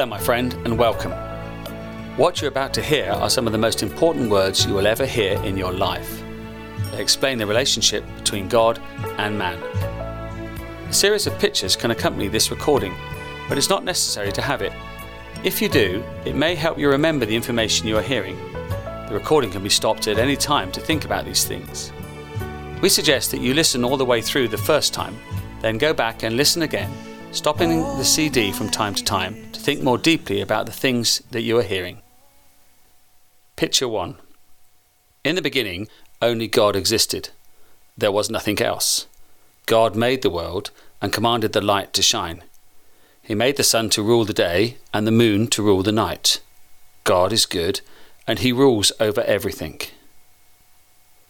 Hello my friend and welcome. What you're about to hear are some of the most important words you will ever hear in your life. They explain the relationship between God and man. A series of pictures can accompany this recording, but it's not necessary to have it. If you do, it may help you remember the information you are hearing. The recording can be stopped at any time to think about these things. We suggest that you listen all the way through the first time, then go back and listen again, stopping the CD from time to time to think more deeply about the things that you are hearing. Picture 1. In the beginning, only God existed. There was nothing else. God made the world and commanded the light to shine. He made the sun to rule the day and the moon to rule the night. God is good, and He rules over everything.